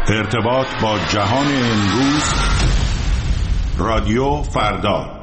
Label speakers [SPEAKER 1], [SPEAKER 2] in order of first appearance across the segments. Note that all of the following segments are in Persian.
[SPEAKER 1] ارتباط با جهان امروز، رادیو فردا.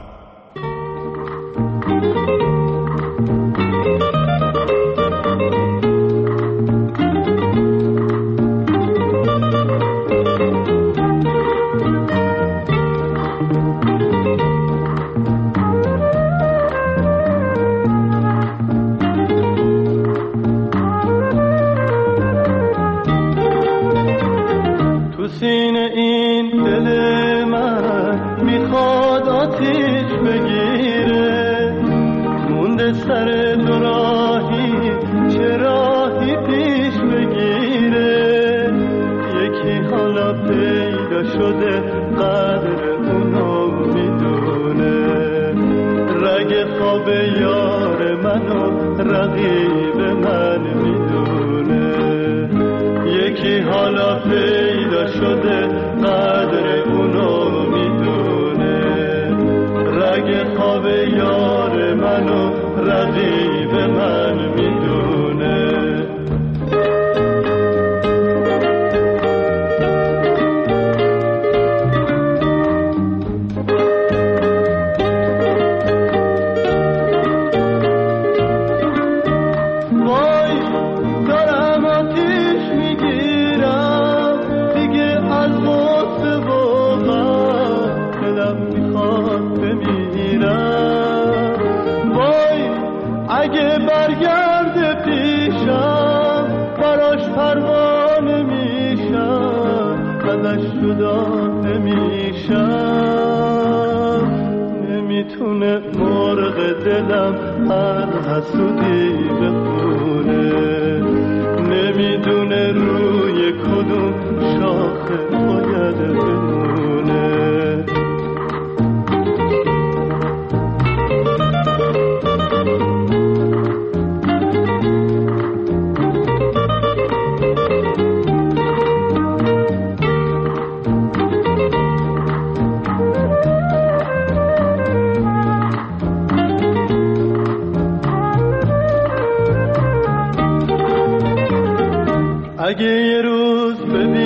[SPEAKER 2] اگه یه روز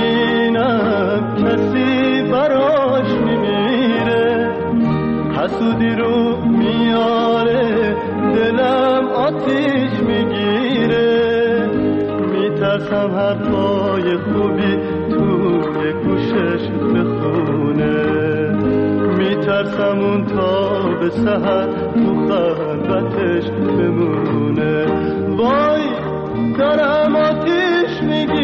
[SPEAKER 2] ببینم کسی براش میمیره، حسودی رو میاره دلم آتیش میگیره، میترسم حرفای خوبی توی گوشش بخونه، میترسم اون تا به سحر تو خلوتش بمونه. وای دارم آتیش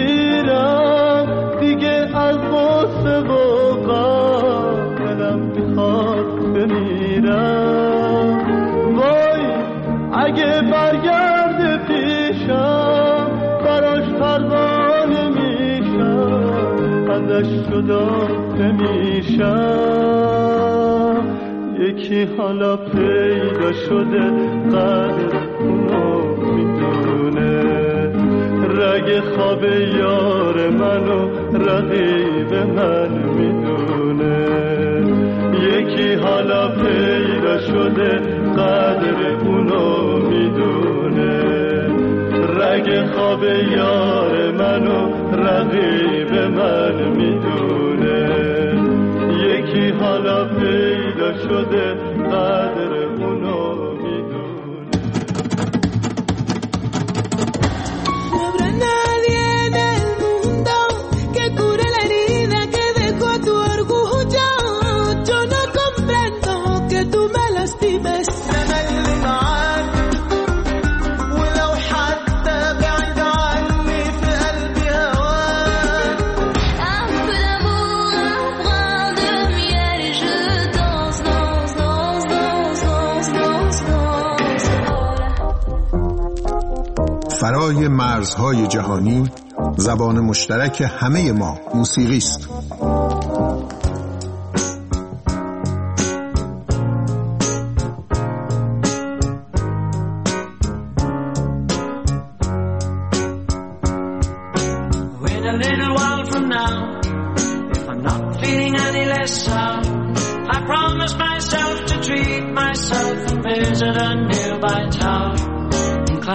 [SPEAKER 2] میگیرم دیگه از غصه و غم، دلم میخواد بمیرم. وای اگه برگرده پیشم براش پروانه میشم، ازش جدا نمیشم. یکی حالا پیدا شده قدر اونو میدونه، رگ خواب یار منو رقیب من میدونه. یکی حالا پیدا شده قدر اونو میدونه، رگ خواب یار منو رقیب من میدونه. یکی حالا پیدا شده قدر اونو
[SPEAKER 3] فرای مرزهای جهانی، زبان مشترک همه ما موسیقی است.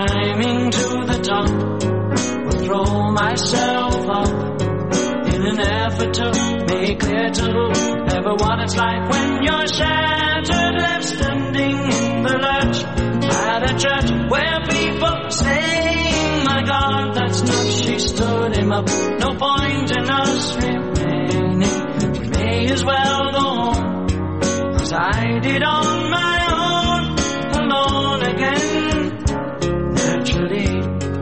[SPEAKER 4] Climbing to the top, will throw myself up in an effort to make clear to whoever what it's like when you're shattered, left standing in the lurch at a church where people saying, my God, that's tough. She stood him up. No point in us remaining. We may as well go home, 'cause I did on my own, alone again. Naturally,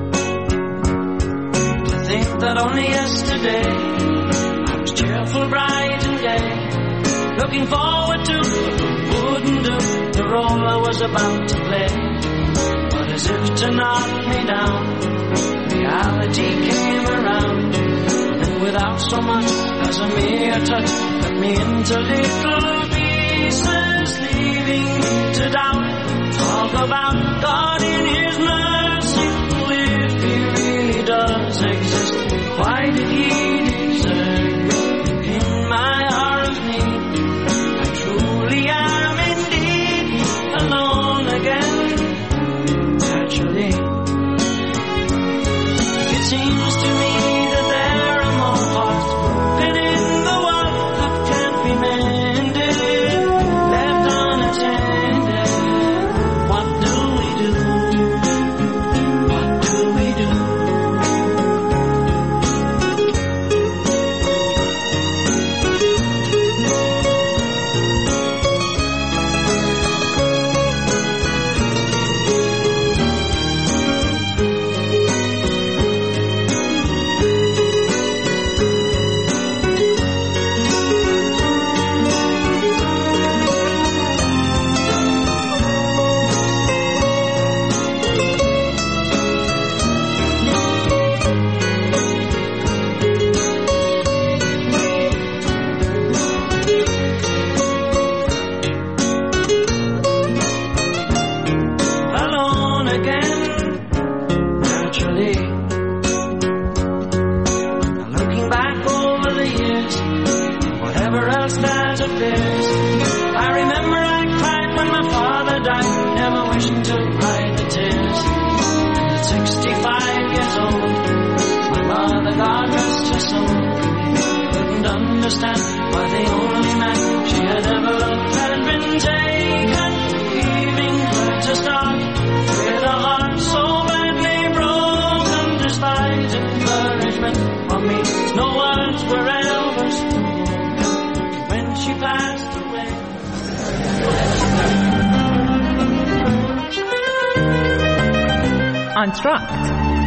[SPEAKER 4] to think that only yesterday I was cheerful, bright and gay, looking forward to what wouldn't do the role I was about to play. But as if to knock me down, reality came around, and without so much as a mere touch, cut me into little pieces, leaving me to doubt. Talk about God in His mercy, if He really does exist, why did He desert me in my hour of need? I truly am indeed alone again. Naturally, it seems to me that there are more hearts broken in the world that can't be mended, left unattended. What do we do? What do we do? Alone again. Naturally, looking back over the years, whatever else that appears, I remember I cried when my father died, never wishing to hide the tears. And at 65 years old, my mother, God rest her soul, couldn't understand why the only man she had ever loved had been taken, leaving her to start with a heart so badly broken. Despite encouragement from me, no words were ever spoken when she passed away.
[SPEAKER 5] انتراکت،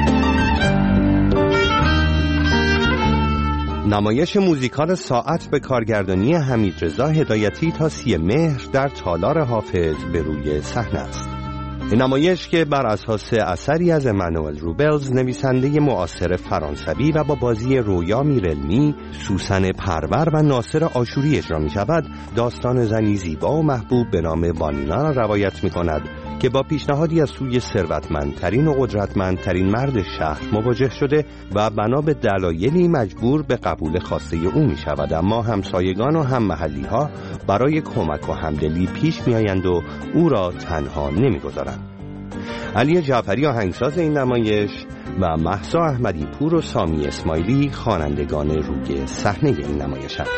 [SPEAKER 6] نمایش موزیکال ساعت به کارگردانی حمیدرضا هدایتی تا 30 مهر در تالار حافظ به روی صحنه است. این نمایش که بر اساس اثری از امانوئل روبلز نویسنده معاصر فرانسوی و با بازی رویا میرلمی، سوسن پرور و ناصر آشوری اجرا می شود، داستان زنی زیبا و محبوب به نام وانیلا را روایت می کند که با پیشنهادی از سوی ثروتمندترین و قدرتمندترین مرد شهر مواجه شده و بنا به دلایلی مجبور به قبول خواسته او می شود، اما همسایگان و هم محلی ها برای کمک و همدلی پیش می آیند و او را تنها نمی گذارند. علی جعفری آهنگساز این نمایش و مهسا احمدی پور و سامی اسماعیلی خوانندگان روی صحنه این نمایش هستند.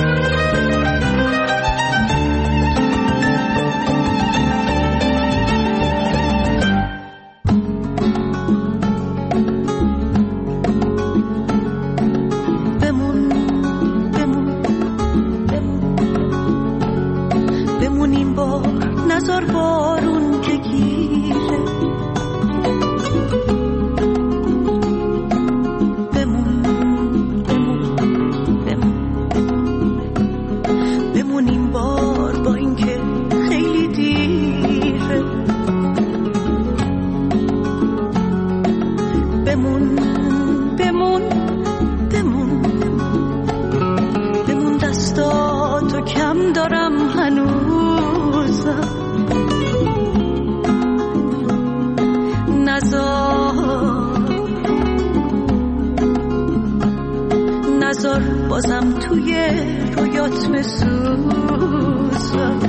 [SPEAKER 7] بازم توی رویات بسوزم،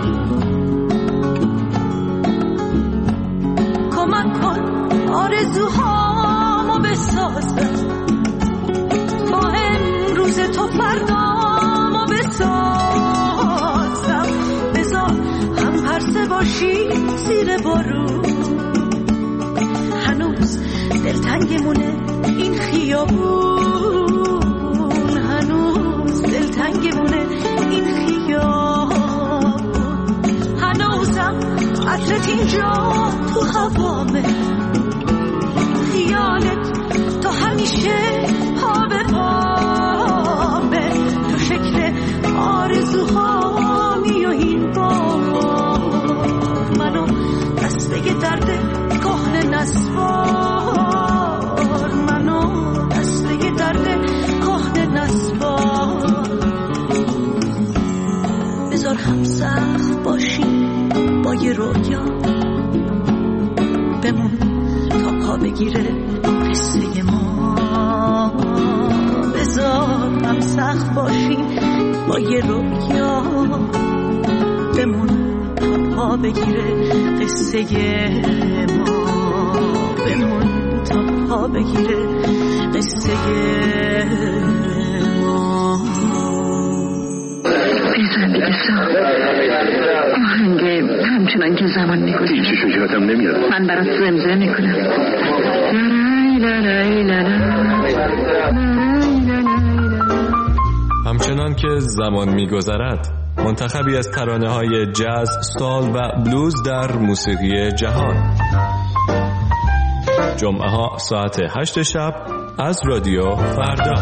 [SPEAKER 7] کمک کن آرزوهامو بسازم، با امروز تو فردامو بسازم. بذار هم پرسه باشی زیر بارون، هنوز دلتنگمونه این خیابون، هنوز دلتنگمونه این خیابون، هنوزم عطرت اینجا تو هوامه، خیالت تو همیشه پا به پامه، تو شکل آرزوهامی و این بار منو دسته درد کهنه نسوار، منو دسته درد کهنه نسوار. بذار هم سخت باشی با یه رویا، بمون تا پا بگیره قصه ما. بذار هم سخت باشی با یه رویا، بمون تا پا بگیره قصه ما، بمون تا پا بگیره قصه ما.
[SPEAKER 5] بزن دیگه آهنگ همچنان که زمان میگذره
[SPEAKER 8] هیچی شجاعتم نمیاد.
[SPEAKER 5] من برات زمزمه میکنم.
[SPEAKER 9] همچنان که زمان میگذرد، منتخبی از ترانه‌های جاز، سول و بلوز در موسیقی جهان. جمعه ها ساعت 8 شب از رادیو فردا.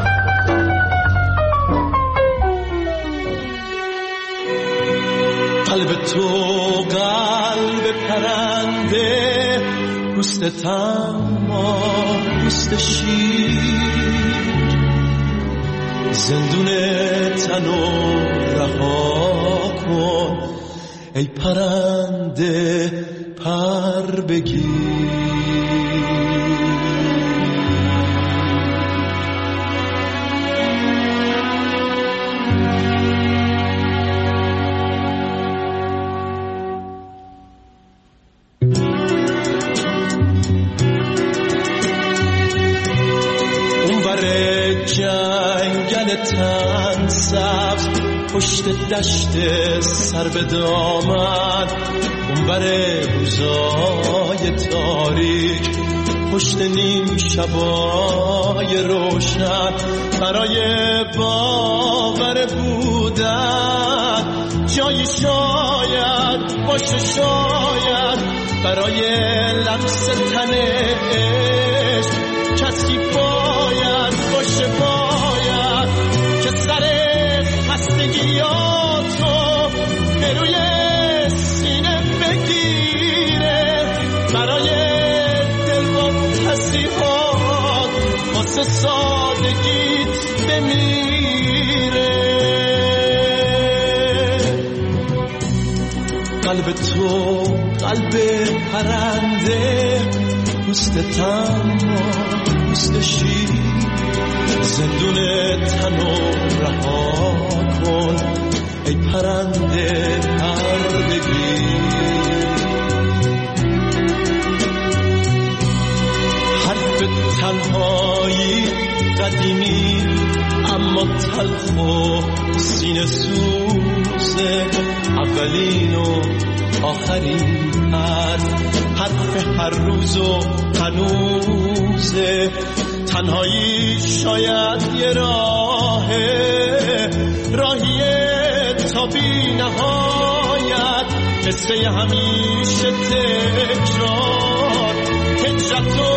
[SPEAKER 2] قلب تو قلب پرنده، پوست تمام پوست شیر، زندون تنو رها کن ای پرنده پر بگیر. جنگل تن سبز پشت دشت سر به دامن، اونور روزای تاریک پشت نیم شبای روشن، برای باور بودن جایی شاید باشه، شاید برای لمس تن عشق کسی باید باشه، باید که سر خستگیاتو به روی سینه بگیره، برای دلواپسی‌هات واسه سادگیت بمیره. قلب تو قلب پرنده، پوست تمام پوست شیر، زندون تنو رها کن ای پرنده پر بگیر. حرف تنهایی قدیمی اما تلخ و سینه سوزه، اولین و آخرین حرف هر روز و هنوزه. تنهایی شاید یه راهیه تا بی نهایت، قصه همیشه تکرار، هجرت و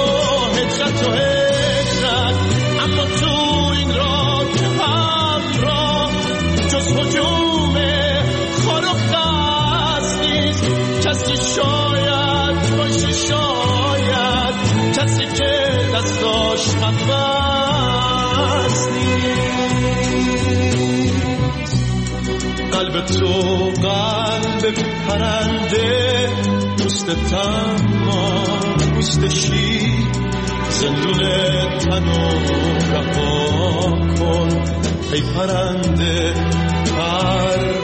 [SPEAKER 2] هجرت، اما تو این راه همراه جز هجوم خار و خس نیست کسی، شاید باشه، شاید کسی که دستاش قفس نیست. قلب تو قلب پرنده، پوست تمام پوست شیر، زندون تنو رها کن ای پرنده پر